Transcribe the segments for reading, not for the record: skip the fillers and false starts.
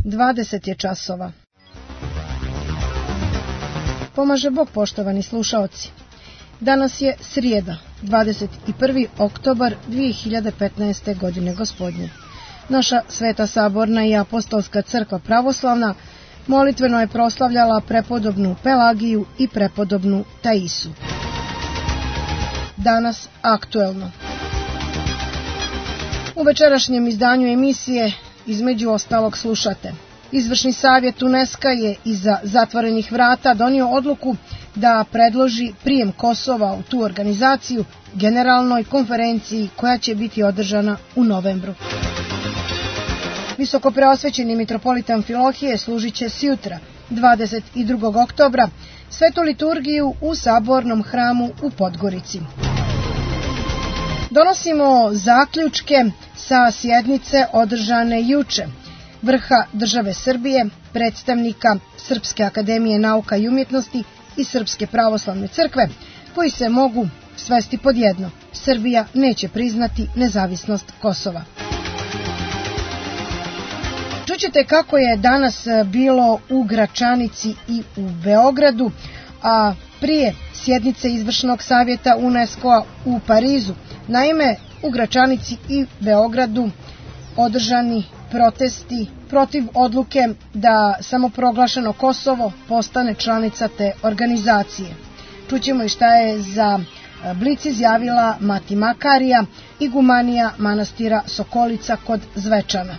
20 je časova. Pomaže Bog, poštovani slušaoci. Danas je srijeda, 21. oktobar 2015. godine gospodnje. Naša Sveta Saborna i Apostolska crkva pravoslavna molitveno je proslavljala prepodobnu Pelagiju i prepodobnu Taisu. Danas aktuelno. U večerašnjem izdanju emisije između ostalog slušate. Izvršni savjet UNESCO je iza zatvorenih vrata donio odluku da predloži prijem Kosova u tu organizaciju generalnoj konferenciji koja će biti održana u novembru. Visokopreosvećeni mitropolita Amfilohije služit će sjutra, 22. oktobra, svetu liturgiju u Sabornom hramu u Podgorici. Donosimo zaključke sa sjednice održane juče vrha države Srbije, predstavnika Srpske akademije nauka i umjetnosti i Srpske pravoslavne crkve, koji se mogu svesti pod jedno: Srbija neće priznati nezavisnost Kosova. Čućete kako je danas bilo u Gračanici i u Beogradu, a prije sjednice Izvršnog savjeta UNESCO-a u Parizu. Naime, u Gračanici i Beogradu održani protesti protiv odluke da samoproglašeno Kosovo postane članica te organizacije. Čućemo i šta je za Blic izjavila Mati Makarija, igumanija manastira Sokolica kod Zvečana.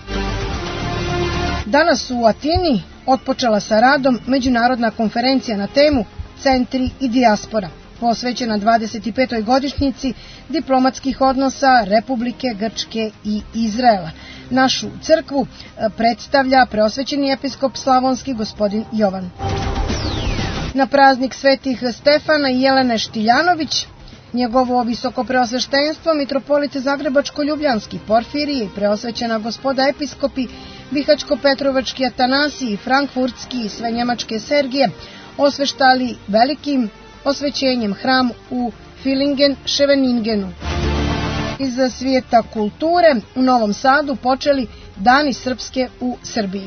Danas u Atini otpočela sa radom međunarodna konferencija na temu Centri i dijaspora, posvećena 25. godišnjici diplomatskih odnosa Republike Grčke i Izraela. Našu crkvu predstavlja preosvećeni episkop slavonski gospodin Jovan. Na praznik svetih Stefana i Jelene Štiljanović, njegovo visokopreosveštenstvo mitropolite Zagrebačko-Ljubljanski Porfirije i preosvećena gospoda episkopi Bihaćko-Petrovački Atanasij i Frankfurtski i sve njemačke Sergije osveštali velikim osvećenjem hram u Villingen-Scheveningenu. Iz svijeta kulture u Novom Sadu počeli Dani Srpske u Srbiji.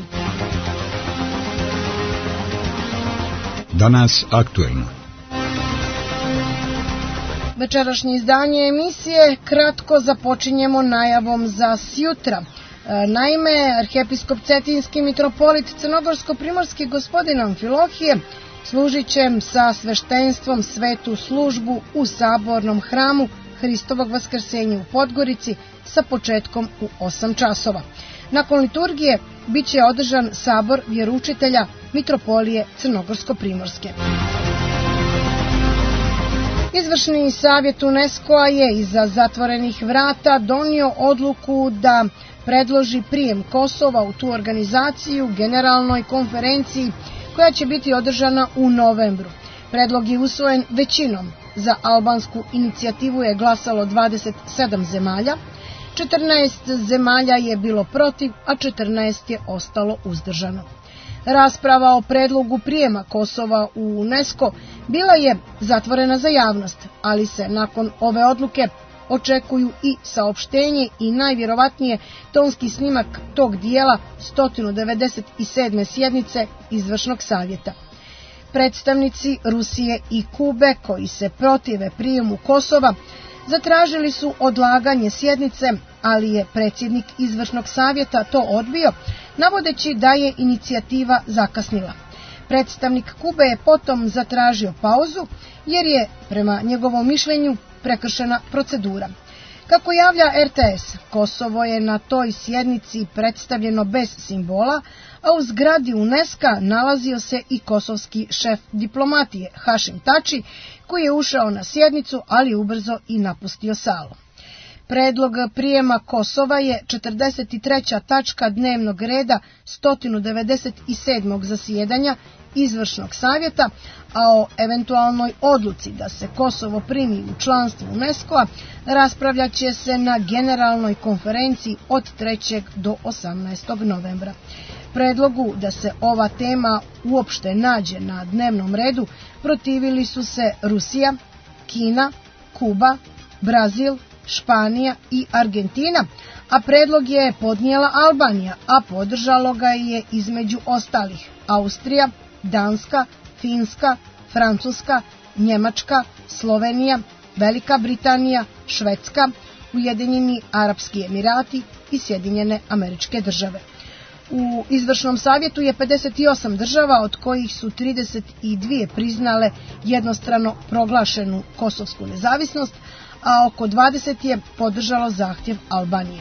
Danas aktuelno. Večerašnje izdanje emisije kratko započinjemo najavom za sjutra. Naime, arhijepiskop Cetinski mitropolit Crnogorsko-primorski gospodin Amfilohije služit će sa sveštenstvom svetu službu u Sabornom hramu Hristovog vaskrsenja u Podgorici sa početkom u 8 časova. Nakon liturgije bit će održan sabor vjeroučitelja mitropolije Crnogorsko-primorske. Izvršni savjet UNESCO-a je iza zatvorenih vrata donio odluku da predloži prijem Kosova u tu organizaciju generalnoj konferenciji koja će biti održana u novembru. Predlog je usvojen većinom. Za albansku inicijativu je glasalo 27 zemalja, 14 zemalja je bilo protiv, a 14 je ostalo uzdržano. Rasprava o predlogu prijema Kosova u UNESCO bila je zatvorena za javnost, ali se nakon ove odluke očekuju i saopštenje i najvjerovatnije tonski snimak tog dijela 197. sjednice Izvršnog savjeta. Predstavnici Rusije i Kube koji se protive prijemu Kosova zatražili su odlaganje sjednice, ali je predsjednik Izvršnog savjeta to odbio, navodeći da je inicijativa zakasnila. Predstavnik Kube je potom zatražio pauzu jer je, prema njegovom mišljenju, prekršena procedura. Kako javlja RTS, Kosovo je na toj sjednici predstavljeno bez simbola, a u zgradi UNESCO nalazio se i kosovski šef diplomatije Hašim Tači, koji je ušao na sjednicu, ali ubrzo i napustio salu. Predlog prijema Kosova je 43. tačka dnevnog reda 197. zasjedanja Izvršnog savjeta, a o eventualnoj odluci da se Kosovo primi u članstvo UNESCO-a raspravljat će se na generalnoj konferenciji od 3. do 18. novembra. Predlogu da se ova tema uopšte nađe na dnevnom redu protivili su se Rusija, Kina, Kuba, Brazil, Španija i Argentina, a predlog je podnijela Albanija, a podržalo ga je između ostalih Austrija, Danska, Finska, Francuska, Njemačka, Slovenija, Velika Britanija, Švedska, Ujedinjeni Arapski Emirati i Sjedinjene Američke Države. U izvršnom savjetu je 58 država, od kojih su 32 priznale jednostrano proglašenu kosovsku nezavisnost, a oko 20 je podržalo zahtjev Albanije.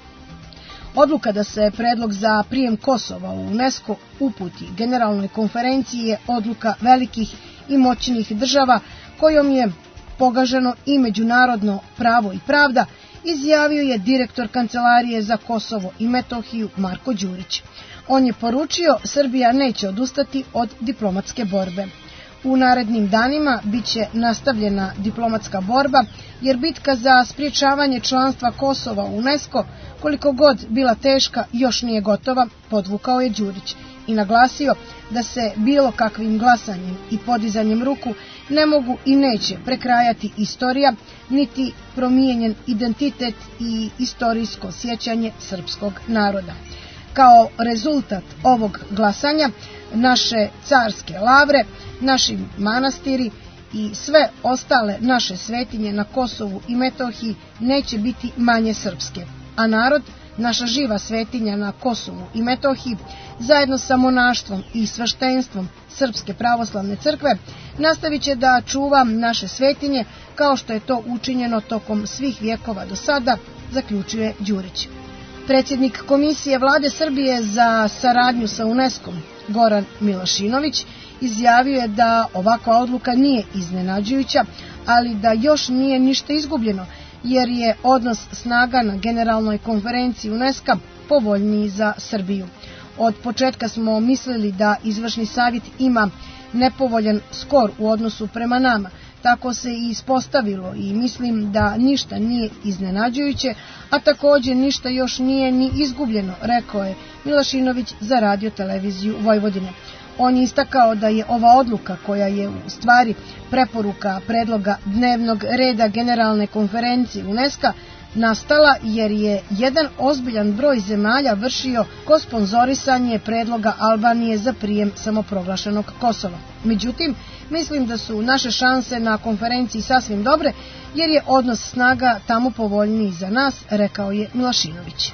Odluka da se predlog za prijem Kosova u UNESCO uputi Generalnoj konferenciji je odluka velikih i moćnih država kojom je pogaženo i međunarodno pravo i pravda, izjavio je direktor Kancelarije za Kosovo i Metohiju Marko Đurić. On je poručio Srbija neće odustati od diplomatske borbe. U narednim danima biće nastavljena diplomatska borba, jer bitka za spriječavanje članstva Kosova u UNESCO, koliko god bila teška, još nije gotova, podvukao je Đurić i naglasio da se bilo kakvim glasanjem i podizanjem ruku ne mogu i neće prekrajati istorija, niti promijenjen identitet i istorijsko sjećanje srpskog naroda. Kao rezultat ovog glasanja, naše carske lavre, naši manastiri i sve ostale naše svetinje na Kosovu i Metohiji neće biti manje srpske, a narod, naša živa svetinja na Kosovu i Metohiji, zajedno sa monaštvom i sveštenstvom Srpske pravoslavne crkve, nastavit će da čuva naše svetinje kao što je to učinjeno tokom svih vjekova do sada, zaključuje Đurić. Predsjednik Komisije Vlade Srbije za saradnju sa UNESCO-om, Goran Milošinović, izjavio je da ovakva odluka nije iznenađujuća, ali da još nije ništa izgubljeno, jer je odnos snaga na Generalnoj konferenciji UNESCO povoljniji za Srbiju. Od početka smo mislili da izvršni savjet ima nepovoljan skor u odnosu prema nama, tako se i ispostavilo i mislim da ništa nije iznenađujuće, a također ništa još nije ni izgubljeno, rekao je Milošinović za Radio televiziju Vojvodine. On je istakao da je ova odluka, koja je u stvari preporuka predloga dnevnog reda Generalne konferencije UNESCO, nastala jer je jedan ozbiljan broj zemalja vršio kosponzorisanje predloga Albanije za prijem samoproglašenog Kosova. Međutim, mislim da su naše šanse na konferenciji sasvim dobre, jer je odnos snaga tamo povoljniji za nas, rekao je Milošinović.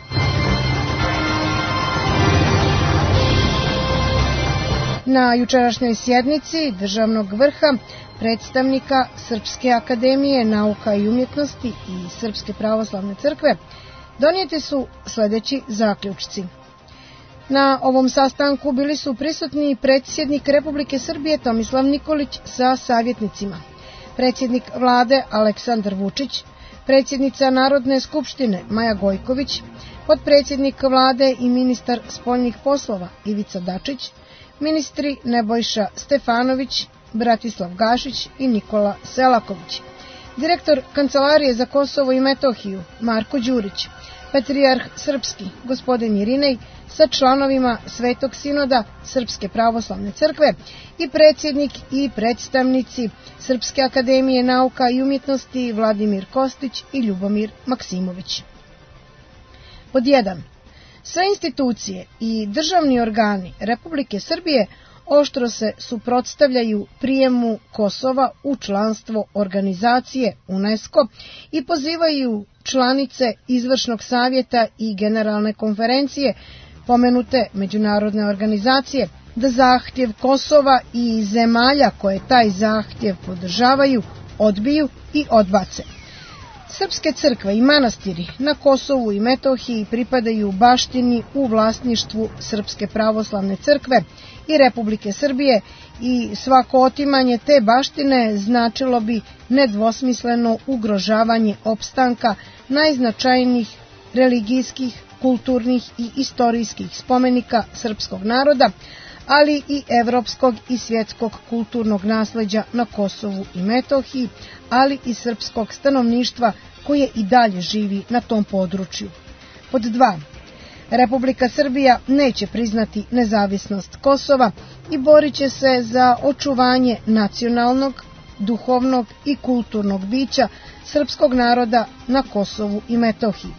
Na jučerašnjoj sjednici državnog vrha predstavnika Srpske akademije nauka i umjetnosti i Srpske pravoslavne crkve donijeti su sljedeći zaključci. Na ovom sastanku bili su prisutni predsjednik Republike Srbije Tomislav Nikolić sa savjetnicima, predsjednik vlade Aleksandar Vučić, predsjednica Narodne skupštine Maja Gojković, potpredsjednik vlade i ministar spoljnih poslova Ivica Dačić, ministri Nebojša Stefanović, Bratislav Gašić i Nikola Selaković, direktor Kancelarije za Kosovo i Metohiju Marko Đurić, patrijarh srpski gospodin Irinej sa članovima Svetog sinoda Srpske pravoslavne crkve i predsjednik i predstavnici Srpske akademije nauka i umjetnosti Vladimir Kostić i Ljubomir Maksimović. Pod 1. Sve institucije i državni organi Republike Srbije oštro se suprotstavljaju prijemu Kosova u članstvo organizacije UNESCO i pozivaju članice Izvršnog savjeta i Generalne konferencije pomenute međunarodne organizacije da zahtjev Kosova i zemalja koje taj zahtjev podržavaju odbiju i odbace. Srpske crkve i manastiri na Kosovu i Metohiji pripadaju baštini u vlasništvu Srpske pravoslavne crkve i Republike Srbije i svako otimanje te baštine značilo bi nedvosmisleno ugrožavanje opstanka najznačajnijih religijskih, kulturnih i istorijskih spomenika srpskog naroda, ali i evropskog i svjetskog kulturnog nasleđa na Kosovu i Metohiji, ali i srpskog stanovništva koje i dalje živi na tom području. Pod 2. Republika Srbija neće priznati nezavisnost Kosova i borit će se za očuvanje nacionalnog, duhovnog i kulturnog bića srpskog naroda na Kosovu i Metohiji.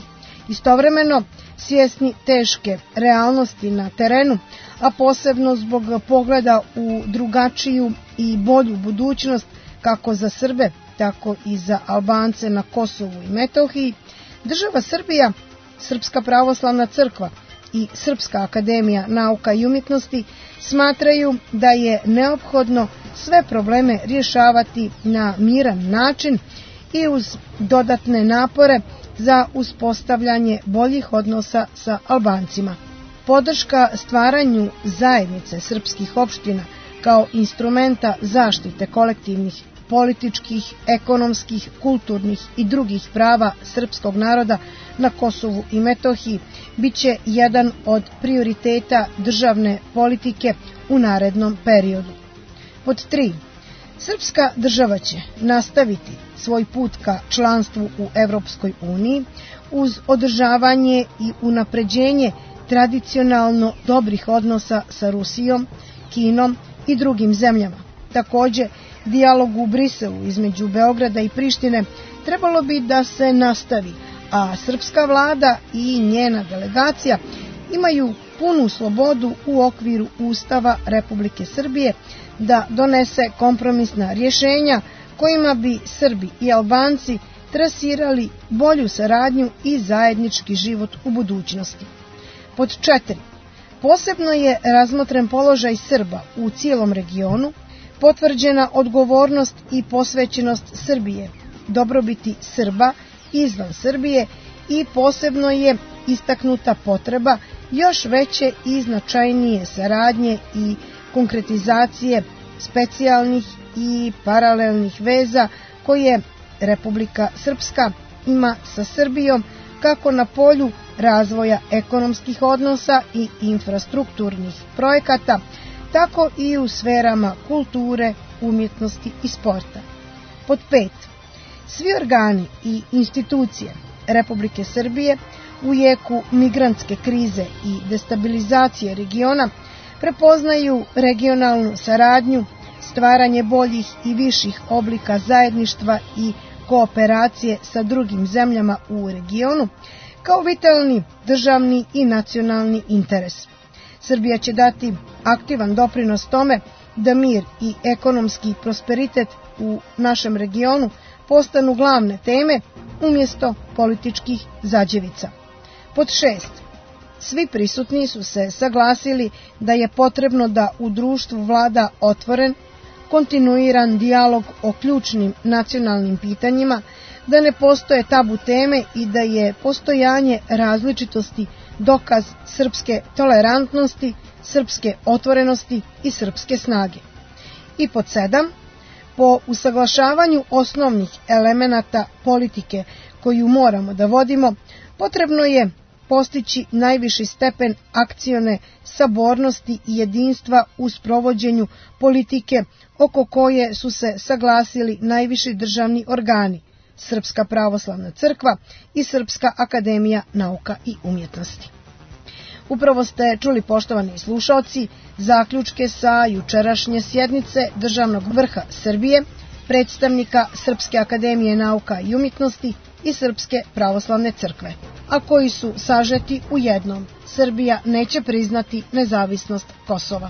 Istovremeno, svjesni teške realnosti na terenu, a posebno zbog pogleda u drugačiju i bolju budućnost kako za Srbe, tako i za Albance na Kosovu i Metohiji, država Srbija, Srpska pravoslavna crkva i Srpska akademija nauka i umjetnosti smatraju da je neophodno sve probleme rješavati na miran način i uz dodatne napore za uspostavljanje boljih odnosa sa Albancima. Podrška stvaranju zajednice srpskih opština kao instrumenta zaštite kolektivnih političkih, ekonomskih, kulturnih i drugih prava srpskog naroda na Kosovu i Metohiji biće jedan od prioriteta državne politike u narednom periodu. Pod 3. Srpska država će nastaviti svoj put ka članstvu u Evropskoj uniji uz održavanje i unapređenje tradicionalno dobrih odnosa sa Rusijom, Kinom i drugim zemljama. Takođe, dijalog u Briselu između Beograda i Prištine trebalo bi da se nastavi, a srpska vlada i njena delegacija imaju punu slobodu u okviru Ustava Republike Srbije da donese kompromisna rješenja kojima bi Srbi i Albanci trasirali bolju saradnju i zajednički život u budućnosti. Pod 4. Posebno je razmotren položaj Srba u cijelom regionu, potvrđena odgovornost i posvećenost Srbije, dobrobiti Srba izvan Srbije i posebno je istaknuta potreba još veće i značajnije saradnje i konkretizacije specijalnih i paralelnih veza koje Republika Srpska ima sa Srbijom kako na polju razvoja ekonomskih odnosa i infrastrukturnih projekata, tako i u sferama kulture, umjetnosti i sporta. Pod 5. Svi organi i institucije Republike Srbije u jeku migrantske krize i destabilizacije regiona prepoznaju regionalnu saradnju, stvaranje boljih i viših oblika zajedništva i kooperacije sa drugim zemljama u regionu kao vitalni državni i nacionalni interes. Srbija će dati aktivan doprinos tome da mir i ekonomski prosperitet u našem regionu postanu glavne teme umjesto političkih zađevica. Pod 6. Svi prisutni su se saglasili da je potrebno da u društvu vlada otvoren, kontinuiran dijalog o ključnim nacionalnim pitanjima, da ne postoje tabu teme i da je postojanje različitosti dokaz srpske tolerantnosti, srpske otvorenosti i srpske snage. I pod 7. Po usaglašavanju osnovnih elemenata politike koju moramo da vodimo, potrebno je postići najviši stepen akcione sabornosti i jedinstva u sprovođenju politike oko koje su se saglasili najviši državni organi, Srpska pravoslavna crkva i Srpska akademija nauka i umjetnosti. Upravo ste čuli, poštovani slušaoci, zaključke sa jučerašnje sjednice Državnog vrha Srbije, predstavnika Srpske akademije nauka i umjetnosti i Srpske pravoslavne crkve, a koji su sažeti u jednom: Srbija neće priznati nezavisnost Kosova.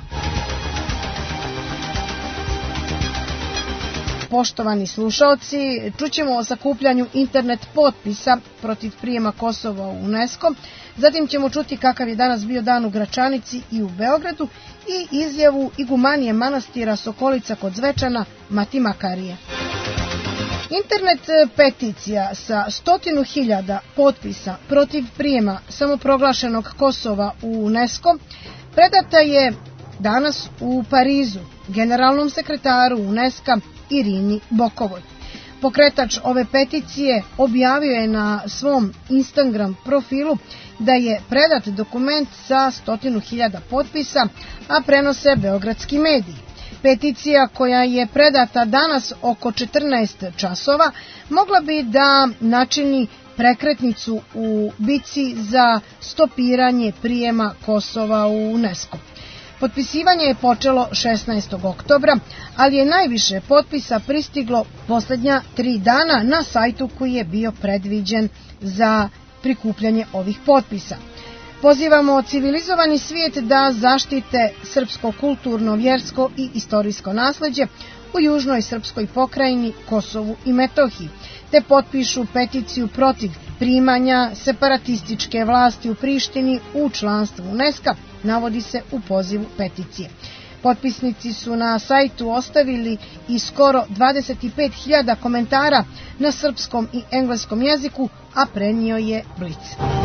Poštovani slušaoci, čućemo o sakupljanju internet potpisa protiv prijema Kosova u UNESCO, zatim ćemo čuti kakav je danas bio dan u Gračanici i u Beogradu i izjavu igumanije manastira Sokolica kod Zvečana Mati Makarije. Internet peticija sa 100.000 potpisa protiv prijema samoproglašenog Kosova u UNESCO predata je danas u Parizu generalnom sekretaru UNESCO Irini Bokovoj. Pokretač ove peticije objavio je na svom Instagram profilu da je predat dokument sa 100.000 potpisa, a prenose beogradski mediji. Peticija koja je predata danas oko 14 časova mogla bi da načini prekretnicu u bici za stopiranje prijema Kosova u UNESCO. Potpisivanje je počelo 16. oktobra, ali je najviše potpisa pristiglo posljednja 3 dana na sajtu koji je bio predviđen za prikupljanje ovih potpisa. Pozivamo civilizovani svijet da zaštite srpsko kulturno, vjersko i istorijsko nasleđe u južnoj srpskoj pokrajini Kosovu i Metohiji, te potpišu peticiju protiv primanja separatističke vlasti u Prištini u članstvo UNESCO, navodi se u pozivu peticije. Potpisnici su na sajtu ostavili i skoro 25.000 komentara na srpskom i engleskom jeziku, a prenio je Blic.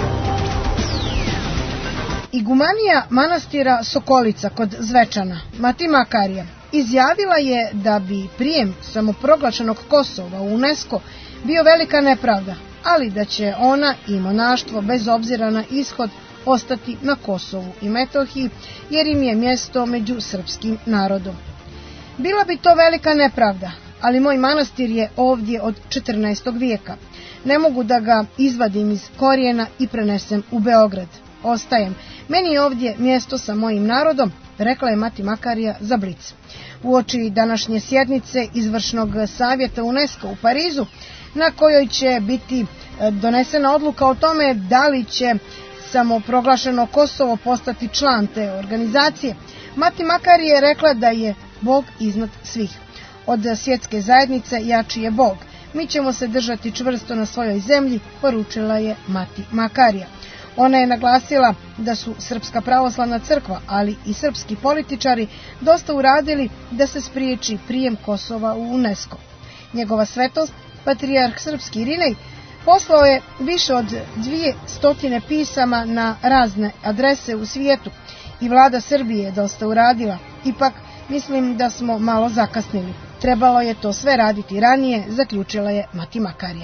Igumanija manastira Sokolica kod Zvečana, Mati Makarija, izjavila je da bi prijem samoproglašenog Kosova u UNESCO bio velika nepravda, ali da će ona i monaštvo bez obzira na ishod ostati na Kosovu i Metohiji, jer im je mjesto među srpskim narodom. Bila bi to velika nepravda, ali moj manastir je ovdje od 14. vijeka. Ne mogu da ga izvadim iz korijena i prenesem u Beograd. Ostajem. Meni je ovdje mjesto sa mojim narodom, rekla je Mati Makarija za Blic. Uoči današnje sjednice Izvršnog savjeta UNESCO u Parizu, na kojoj će biti donesena odluka o tome da li će samoproglašeno Kosovo postati član te organizacije, Mati Makarija je rekla da je Bog iznad svih. Od svjetske zajednice jači je Bog. Mi ćemo se držati čvrsto na svojoj zemlji, poručila je Mati Makarija. Ona je naglasila da su Srpska pravoslavna crkva, ali i srpski političari dosta uradili da se spriječi prijem Kosova u UNESCO. Njegova svetost, patrijarh srpski Irinej, poslao je više od 200 pisama na razne adrese u svijetu i vlada Srbije je dosta uradila. Ipak, mislim da smo malo zakasnili. Trebalo je to sve raditi ranije, zaključila je Mati Makarija.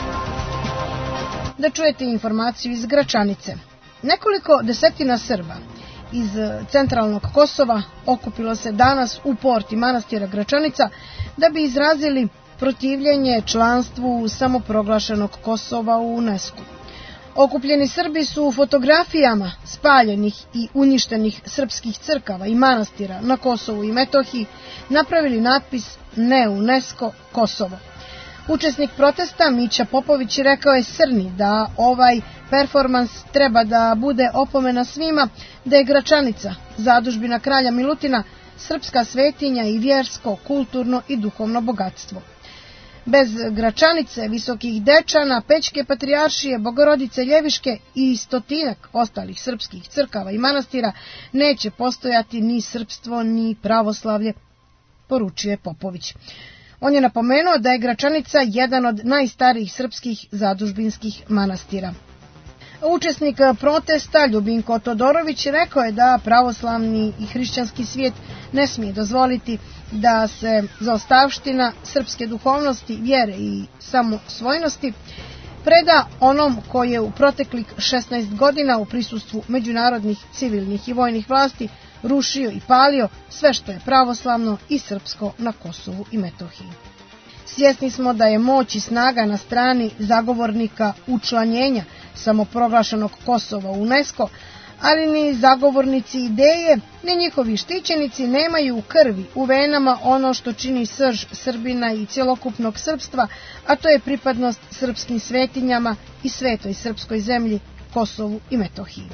Da čujete informaciju iz Gračanice. Nekoliko desetina Srba iz centralnog Kosova okupilo se danas u porti manastira Gračanica da bi izrazili protivljenje članstvu samoproglašenog Kosova u UNESCO. Okupljeni Srbi su u fotografijama spaljenih i uništenih srpskih crkava i manastira na Kosovu i Metohiji napravili natpis Ne UNESCO Kosovo. Učesnik protesta Mića Popović rekao je Srni da ovaj performans treba da bude opomena svima da je Gračanica, zadužbina kralja Milutina, srpska svetinja i vjersko, kulturno i duhovno bogatstvo. Bez Gračanice, Visokih Dečana, Pećke patrijaršije, Bogorodice Ljeviške i stotinak ostalih srpskih crkava i manastira neće postojati ni srpstvo ni pravoslavlje, poručio je Popović. On je napomenuo da je Gračanica jedan od najstarijih srpskih zadužbinskih manastira. Učesnik protesta Ljubinko Todorović rekao je da pravoslavni i hrišćanski svijet ne smije dozvoliti da se zaostavština srpske duhovnosti, vjere i samosvojnosti preda onom koji je u proteklih 16 godina u prisustvu međunarodnih civilnih i vojnih vlasti rušio i palio sve što je pravoslavno i srpsko na Kosovu i Metohiji. Svjesni smo da je moć i snaga na strani zagovornika učlanjenja samoproglašenog Kosova u UNESCO, ali ni zagovornici ideje, ni njihovi štićenici nemaju u krvi, u venama ono što čini srž Srbina i cjelokupnog srpstva, a to je pripadnost srpskim svetinjama i svetoj srpskoj zemlji, Kosovu i Metohiji.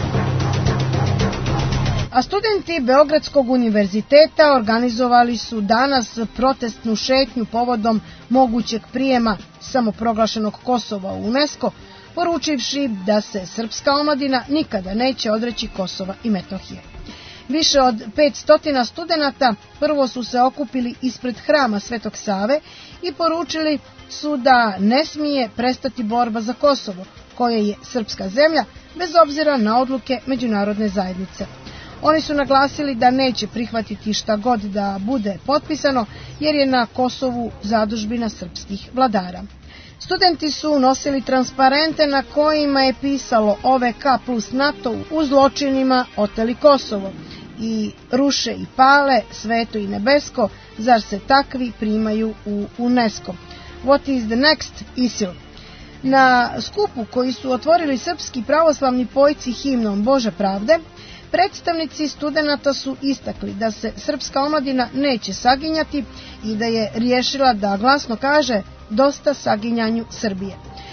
A studenti Beogradskog univerziteta organizovali su danas protestnu šetnju povodom mogućeg prijema samoproglašenog Kosova u UNESCO, poručivši da se srpska omladina nikada neće odreći Kosova i Metohije. Više od 500 studenata prvo su se okupili ispred hrama Svetog Save i poručili su da ne smije prestati borba za Kosovo, koje je srpska zemlja, bez obzira na odluke međunarodne zajednice. Oni su naglasili da neće prihvatiti šta god da bude potpisano, jer je na Kosovu zadužbina srpskih vladara. Studenti su nosili transparente na kojima je pisalo OVK plus NATO u zločinima oteli Kosovo i ruše i pale sveto i nebesko, zar se takvi primaju u UNESCO. What is the next ISIL? Na skupu koji su otvorili srpski pravoslavni pojci himnom Bože pravde, predstavnici studenata su istakli da se srpska omladina neće saginjati i da je riješila da glasno kaže dosta saginjanju Srbije.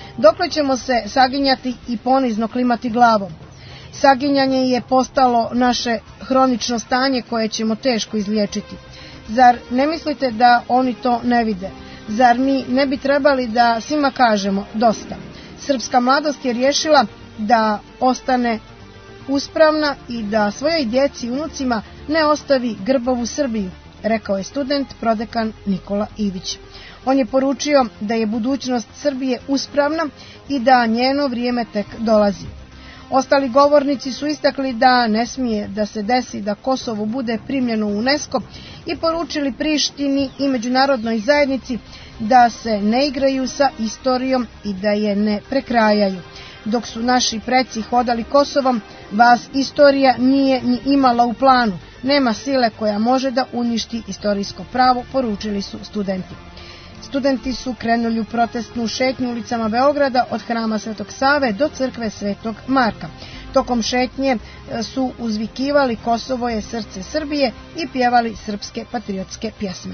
Dokle ćemo se saginjati i ponizno klimati glavom? Saginjanje je postalo naše hronično stanje koje ćemo teško izliječiti. Zar ne mislite da oni to ne vide? Zar mi ne bi trebali da svima kažemo dosta? Srpska mladost je rješila da ostane uspravna i da svojoj djeci i unucima ne ostavi grbovu Srbiju, rekao je student prodekan Nikola Ivić. On je poručio da je budućnost Srbije uspravna i da njeno vrijeme tek dolazi. Ostali govornici su istakli da ne smije da se desi da Kosovo bude primljeno u UNESCO i poručili Prištini i međunarodnoj zajednici da se ne igraju sa istorijom i da je ne prekrajaju. Dok su naši preci hodali Kosovom, vas istorija nije ni imala u planu. Nema sile koja može da uništi istorijsko pravo, poručili su studenti. Studenti su krenuli u protestnu šetnju ulicama Beograda od Hrama Svetog Save do crkve Svetog Marka. Tokom šetnje su uzvikivali Kosovo je srce Srbije i pjevali srpske patriotske pjesme.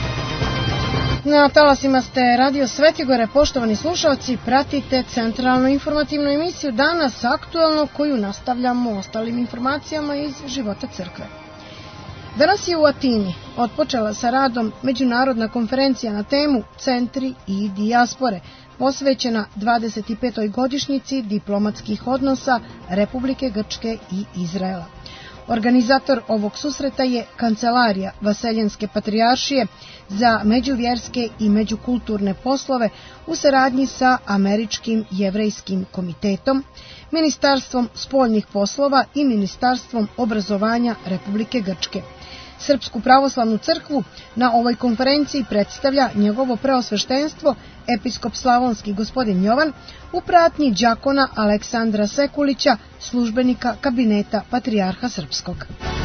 Na talasima ste Radio Svetigore, poštovani slušalci, pratite centralnu informativnu emisiju Danas aktualno koju nastavljamo ostalim informacijama iz života crkve. Danas je u Atini otpočela sa radom međunarodna konferencija na temu Centri i dijaspore, posvećena 25. godišnjici diplomatskih odnosa Republike Grčke i Izraela. Organizator ovog susreta je Kancelarija Vaseljenske patrijaršije za međuvjerske i međukulturne poslove u saradnji sa Američkim jevrejskim komitetom, Ministarstvom spoljnih poslova i Ministarstvom obrazovanja Republike Grčke. Srpsku pravoslavnu crkvu na ovoj konferenciji predstavlja njegovo preosveštenstvo episkop slavonski gospodin Jovan u pratnji đakona Aleksandra Sekulića, službenika kabineta Patrijarha Srpskog.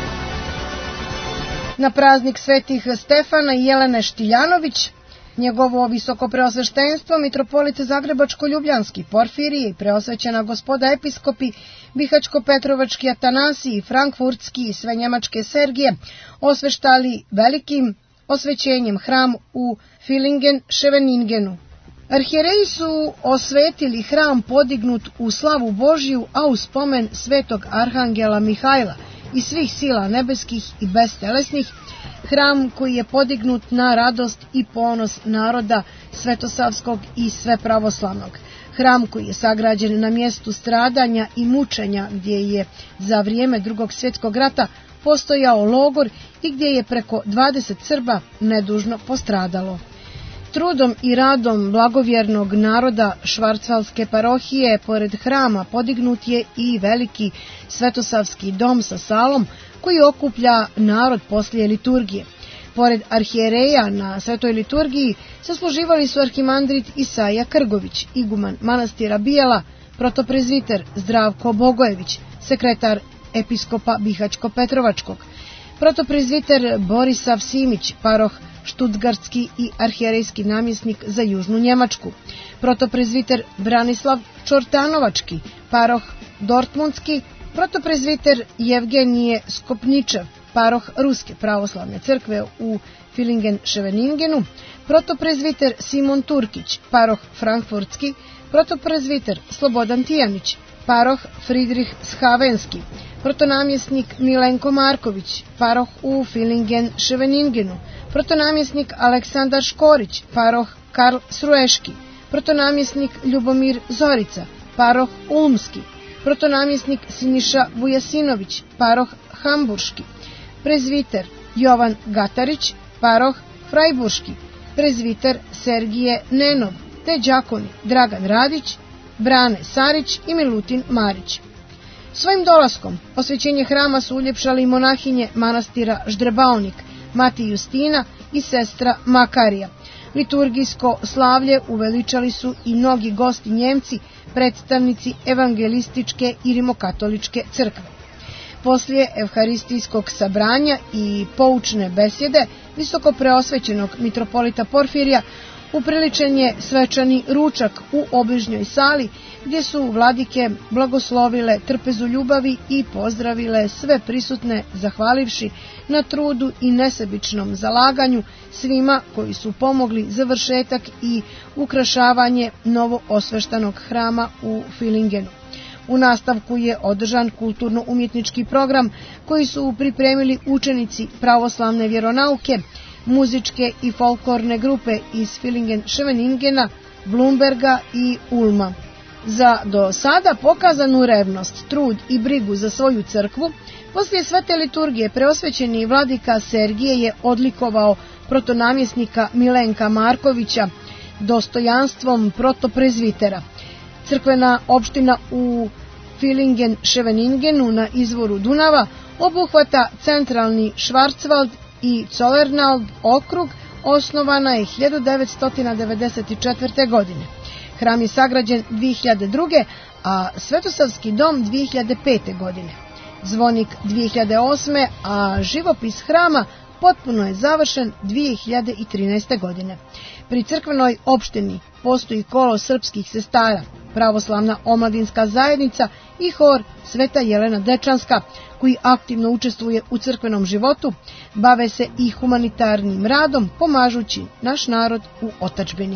Na praznik svetih Stefana i Jelene Štiljanović, njegovo visoko preosveštenstvo mitropolite Zagrebačko-Ljubljanski Porfirije i preosvećena gospoda episkopi Bihačko-Petrovački Atanasij i Frankfurtski i sve njemačke Sergije osveštali velikim osvećenjem hram u Villingen-Scheveningenu. Arhijereji su osvetili hram podignut u slavu Božiju, a u spomen svetog arhangela Mihajla i svih sila nebeskih i bestelesnih, hram koji je podignut na radost i ponos naroda svetosavskog i svepravoslavnog. Hram koji je sagrađen na mjestu stradanja i mučenja gdje je za vrijeme Drugog svjetskog rata postojao logor i gdje je preko 20 Srba nedužno postradalo. Trudom i radom blagovjernog naroda Švarcvalske parohije pored hrama podignut je i veliki svetosavski dom sa salom koji okuplja narod poslije liturgije. Pored arhijereja na svetoj liturgiji sasluživali su arhimandrit Isaija Krgović, iguman manastira Bijela, protoprezviter Zdravko Bogojević, sekretar episkopa Bihačko-Petrovačkog, protoprezviter Borisav Simić, paroh Štutgartski i arhijerejski namjesnik za Južnu Njemačku, protoprezviter Branislav Čortanovački, paroh Dortmundski, protoprezviter Jevgenije Skopničev, paroh Ruske pravoslavne crkve u Villingen-Scheveningenu, protoprezviter Simon Turkić, paroh Frankfurtski, protoprezviter Slobodan Tijanić, paroh Friedrich Schavenski, protonamjesnik Milenko Marković, paroh u Villingen-Scheveningenu, protonamjesnik Aleksandar Škorić, paroh Karl Srueški, protonamjesnik Ljubomir Zorica, paroh Ulmski, protonamjesnik Siniša Vujasinović, paroh Hamburški, prezviter Jovan Gatarić, paroh Frajburški, prezviter Sergije Nenov, te đakoni Dragan Radić, Brane Sarić i Milutin Marić. Svojim dolaskom osvećenje hrama su uljepšali monahinje manastira Ždrebaonik, mati Justina i sestra Makarija. Liturgijsko slavlje uveličali su i mnogi gosti Njemci, predstavnici evangelističke i rimokatoličke crkve. Poslije evharistijskog sabranja i poučne besjede visoko preosvećenog mitropolita Porfirija upriličen je svečani ručak u obližnjoj sali gdje su vladike blagoslovile trpezu ljubavi i pozdravile sve prisutne zahvalivši na trudu i nesebičnom zalaganju svima koji su pomogli završetak i ukrašavanje novo osveštanog hrama u Villingenu. U nastavku je održan kulturno-umjetnički program koji su pripremili učenici pravoslavne vjeronauke, muzičke i folklorne grupe iz Villingen-Scheveningena, Blumberga i Ulma. Za do sada pokazanu revnost, trud i brigu za svoju crkvu, poslije svete liturgije preosvećeni vladika Sergije je odlikovao protonamjesnika Milenka Markovića dostojanstvom protoprezvitera. Crkvena opština u Villingen-Scheveningenu na izvoru Dunava obuhvata centralni Schwarzwald i Zollernalb okrug, osnovana je 1994. godine. Hram je sagrađen 2002. a Svetosavski dom 2005. godine. Zvonik 2008. a živopis hrama potpuno je završen 2013. godine. Pri crkvenoj opštini postoji kolo srpskih sestara, pravoslavna omladinska zajednica i hor Sveta Jelena Dečanska, koji aktivno učestvuje u crkvenom životu, bave se i humanitarnim radom, pomažući naš narod u otadžbini.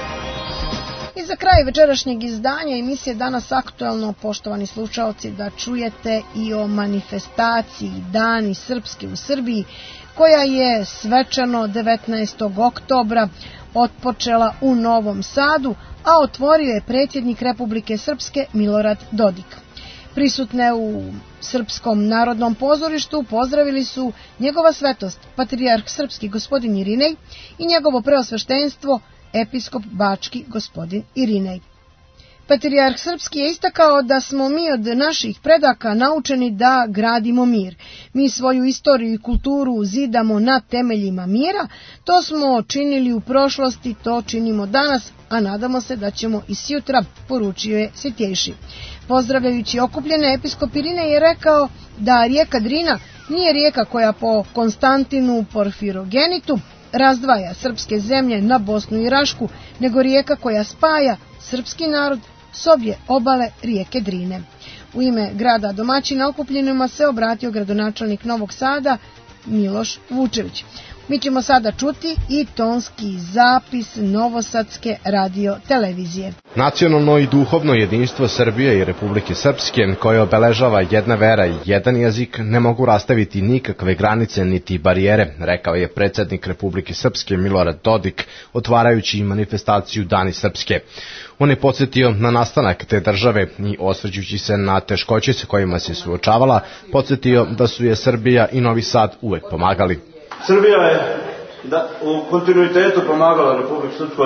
I za kraj večerašnjeg izdanja emisije Danas aktuelno, poštovani slušaoci, da čujete i o manifestaciji Dani Srpske u Srbiji, koja je svečano 19. oktobra otpočela u Novom Sadu, a otvorio je predsjednik Republike Srpske Milorad Dodik. Prisutne u Srpskom narodnom pozorištu pozdravili su njegova svetost, patrijarh srpski gospodin Irinej i njegovo preosveštenstvo, episkop bački gospodin Irinej. Patrijarh srpski je istakao da smo mi od naših predaka naučeni da gradimo mir. Mi svoju istoriju i kulturu zidamo na temeljima mira, to smo činili u prošlosti, to činimo danas, a nadamo se da ćemo i sutra, poručio je Svetjejši. Pozdravljajući okupljene, episkop Irinej je rekao da rijeka Drina nije rijeka koja po Konstantinu Porfirogenitu razdvaja srpske zemlje na Bosnu i Rašku, nego rijeka koja spaja srpski narod s obje obale rijeke Drine. U ime grada domaćina okupljenima se obratio gradonačelnik Novog Sada Miloš Vučević. Mi ćemo sada čuti i tonski zapis Novosadske radio televizije. Nacionalno i duhovno jedinstvo Srbije i Republike Srpske, koje obeležava jedna vera i jedan jezik, ne mogu rastaviti nikakve granice niti barijere, rekao je predsjednik Republike Srpske Milorad Dodik, otvarajući manifestaciju Dani Srpske. On je podsjetio na nastanak te države i osvrćući se na teškoće s kojima se suočavala, podsjetio da su je Srbija i Novi Sad uvek pomagali. Srbija je u kontinuitetu pomagala Republiku Srpsku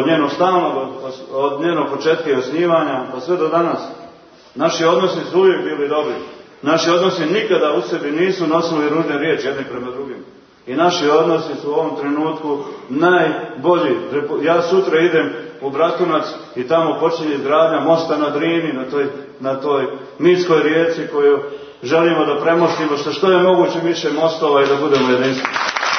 od njenog početka i osnivanja pa sve do danas. Naši odnosi su uvijek bili dobri. Naši odnosi nikada u sebi nisu nosili ružne riječi jedni prema drugim. I naši odnosi su u ovom trenutku najbolji. Ja sutra idem u Bratunac i tamo počinje izgradnja mosta na Drini, na toj mitskoj rijeci koju želimo da premostimo, što je moguće više mostova i da budemo jedinstveni.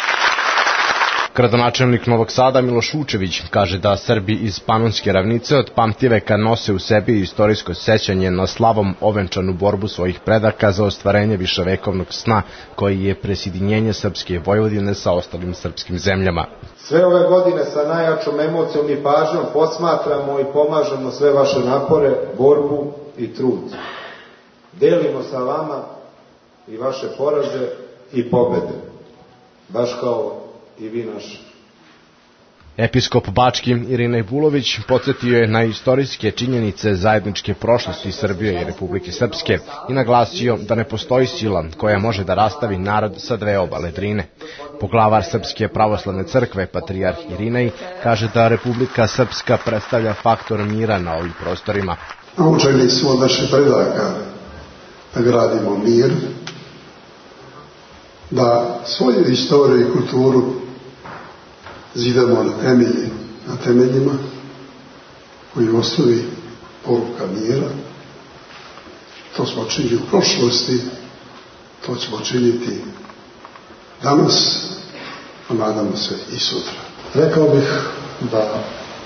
Gradonačelnik Novog Sada Miloš Vučević kaže da Srbi iz Panonske ravnice od pamtiveka nose u sebi istorijsko sećanje na slavom ovenčanu borbu svojih predaka za ostvarenje viševekovnog sna koji je presjedinjenje Srpske Vojvodine sa ostalim srpskim zemljama. Sve ove godine sa najjačom emocijom i pažnjom posmatramo i pomažemo sve vaše napore, borbu i trud. Delimo sa vama i vaše poraze i pobede, baš kao i vi naši. Episkop bački Irinej Bulović podsjetio je na istorijske činjenice zajedničke prošlosti Srbije i Republike Srpske i naglasio da ne postoji sila koja može da rastavi narod sa dve obale Drine. Poglavar Srpske pravoslavne crkve, patrijarh Irinej, kaže da Republika Srpska predstavlja faktor mira na ovim prostorima. Naučeni smo od naših predaka da gradimo mir, da svoju istoriju i kulturu zidamo na temeljima koji u osnovi poruka mira. To smo činili u prošlosti, to ćemo činiti danas, a nadamo se i sutra. Rekao bih da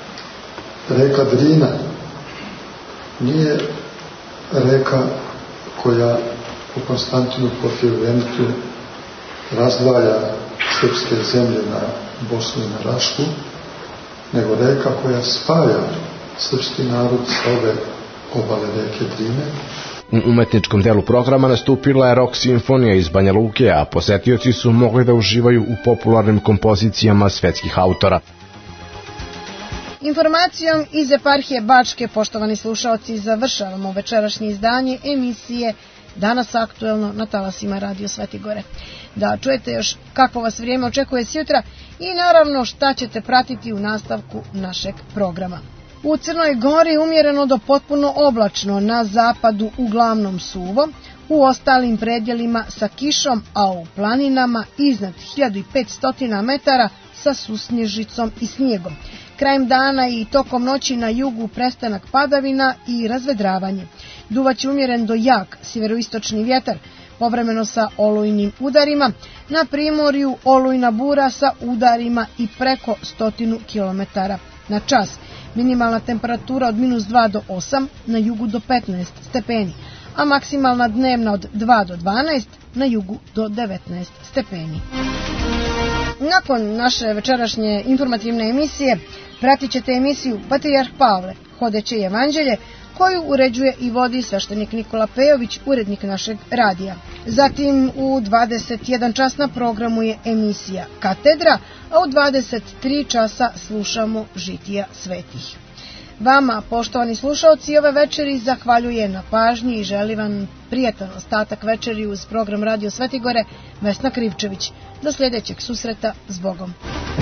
Reka Drina nije reka koja u Konstantinu Porfirogenitu razdvaja srpske zemlje na Bosnu i na Rašku, nego reka koja spaja srpski narod sa ove obale reke Drine. U umetničkom delu programa nastupila je rock simfonija iz Banja Luke, a posetioci su mogli da uživaju u popularnim kompozicijama svetskih autora. Informacijom iz eparhije Bačke, poštovani slušaoci, završavamo večerašnje izdanje emisije Danas aktuelno na talasima Radio Svetigore. Da čujete još kako vas vrijeme očekuje sjutra i naravno šta ćete pratiti u nastavku našeg programa. U Crnoj Gori umjereno do potpuno oblačno, na zapadu uglavnom suvo, u ostalim predjelima sa kišom, a u planinama iznad 1500 metara sa susnježicom i snijegom. Krajem dana i tokom noći na jugu prestanak padavina i razvedravanje. Duvaće umjeren do jak sjeveroistočni vjetar, povremeno sa olujnim udarima, na primorju olujna bura sa udarima i preko 100 km na čas. Minimalna temperatura od -2 do 8, na jugu do 15 stepeni, a maksimalna dnevna od 2 do 12, na jugu do 19 stepeni. Nakon naše večerašnje informativne emisije pratit ćete emisiju Patrijarh Pavle, hodeće evanđelje, koju uređuje i vodi sveštenik Nikola Pejović, urednik našeg radija. Zatim u 21 čas na programu je emisija Katedra, a u 23 časa slušamo Žitija svetih. Vama, poštovani slušaoci, ove večeri zahvaljuje na pažnji i želi vam prijatan ostatak večeri uz program Radio Svetigore Vesna Krivčević. Do sljedećeg susreta, s Bogom.